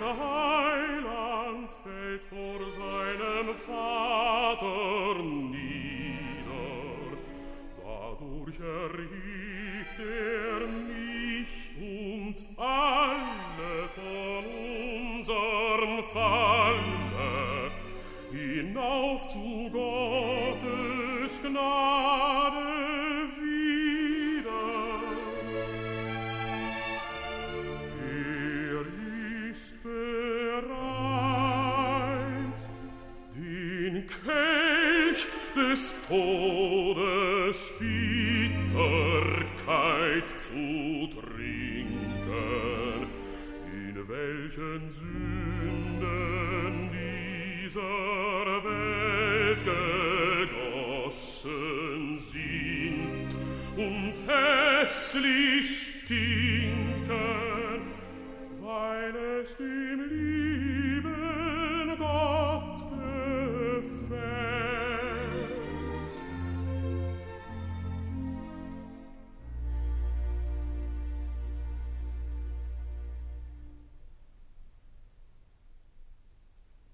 Heiland fällt vor seinem Vater nieder. Dadurch erhebt mich und alle von unserem Falle hinauf zu Gottes Gnade wieder. Ist bereit, den Kelch des Todes Bitterkeit zu trinken, in welchen Sünden dieser Welt gegossen sind und hässlich stinken, weil es dem